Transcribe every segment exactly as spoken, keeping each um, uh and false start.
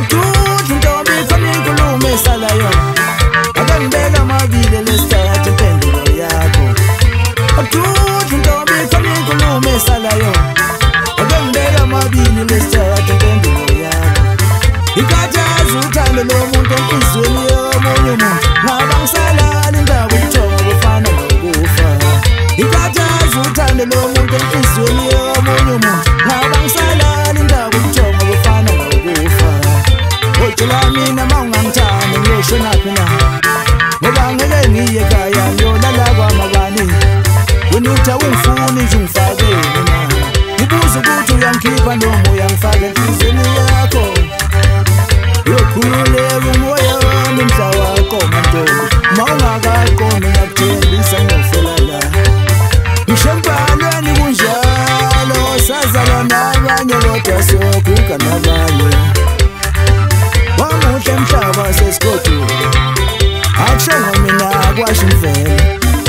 Adudu ntombi khona inkulumo esalayo ake ngibeka amabili lesithathu impendulo yakho. Adudu ntombi khona inkulumo esalayo ake ngibeka amabili lesithathu impendulo yakho. Ikhathaza uthando lomuntu enhliziyweni yomunye umuntu ngaba ngisalala indaba ubuthongo bufana nokufa. Ikhathaza uthando lomuntu enhliziyweni yomunye umuntu ngaba ngisalala indaba ubuthongo bufana nokufa. Utshela mina mawungangithandi ngiyoshonaphi na ngoba ngeke ngiye ekhaya ngiyolala kwamabani. Wena uthi awungifuni nje ungifake mina ngibuza ukuthi uyangikhipha noma uyangifaka enhliziyweni yakho. Yokhululeka umoya wami mhla wakho mantombi mawungakaqondi ngiyakuthembisa ngiyofela la. Ngisho embhalweni kunjalo sazalwa nabanye kodwa siyoguga nabanye. Wamuhle mhlaba sesigodula akushongo mina akwasho imvelo.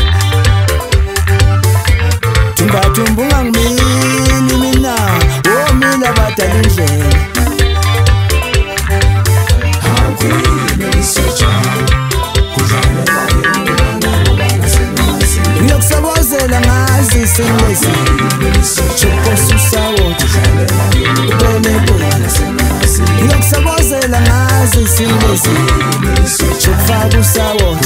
Thumbathumba ungangimini mina omile abadala indlela. Ngiyokusabozela ngazi singlesi chokosa usawothi ngiyokusabozela ngazi singlesi chokufaka usawothi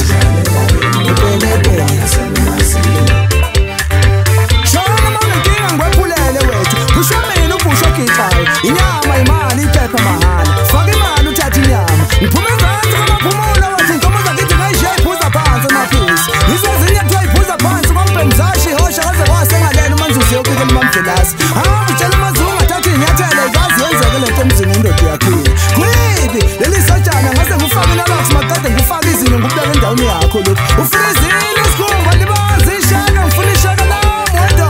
shona manginkinga ngikwephulele wethu usho mina ubusho gixayo inyama imali iphepha mahhala faka imali uthatha inyama ngiphume ngaphansi kwamaphumulo wathi inkomo zakithi ngayishiya iphuza phansi amaphisi izezinye kuthiwa iphuza phansi kwampemzashi ihosha kaze kwasengalena umanzusi yokike lumamvelasi hamba utshela umazungu athatha iy'nyathelo ikazi yenzeke lento emzini indoda yakhile kwibi leli sotshana ngase ngifake inalax makade ngifake izinto ngikubeka endaweni yakho lokhu ufuna izini isikhumba libazi ishaka ngifuna ishaka lami wendoda.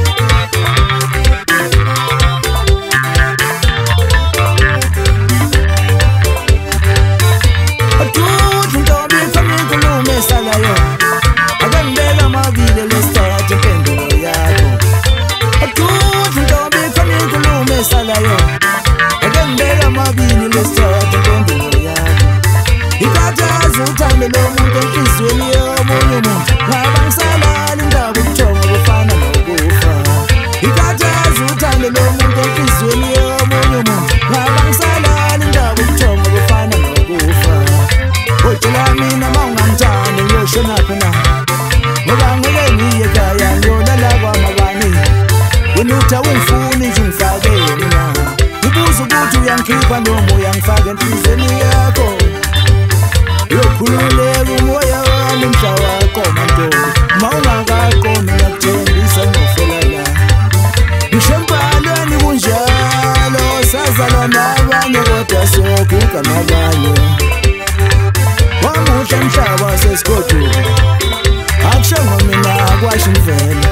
Adudu ntombi khona inkulumo esalayo ake ngibeka amabili lesithathu impendulo yakho. Adudu ntombi khona inkulumo esalayo ake ngibeka amabili lesithathu impendulo yakho. Ikhathaza uthando lomuntu enhliziyweni yomunye umuntu ngaba ngisalala indaba ubuthongo bufana nokufa. Ikhathaza uthando lomuntu enhliziyweni yomunye umuntu ngaba ngisalala indaba ubuthongo bufana nokufa. Utshela mina mawungangithandi ngiyoshonaphi na ngoba ngeke ngiye ekhaya ngiyolala kwamabani. Wena uthi awungifuni nje ungifake mina ngibuza ukuthi uyangikhipha noma uyangifaka enhliziyweni yakho. Yokhululeka umoya wami mhla wakho mantombi mawungakaqondi ngiyakuthembisa ngiyofela la. Ngisho embhalweni kunjalo sazalwa nabanye kodwa siyoguga nabanye. Wamuhle mhlaba sesigodula akushongo mina akwasho imvelo.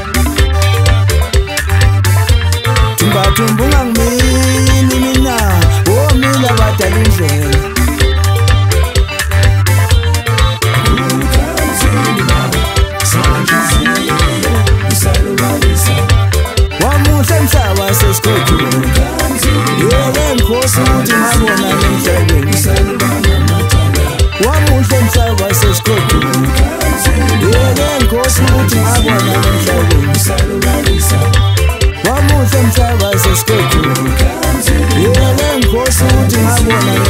Thumbathumba ungangimini mina omile abadala indlela. Wamuhle mhlaba sesigodula yeke ngikhosi ukuthi ngabona emhlabeni. Wamuhle mhlaba sesigodula yeke ngikhosi ukuthi ngabona emhlabeni. Wamuhle mhlaba sesigodula yeke ngikhosi ukuthi ngabona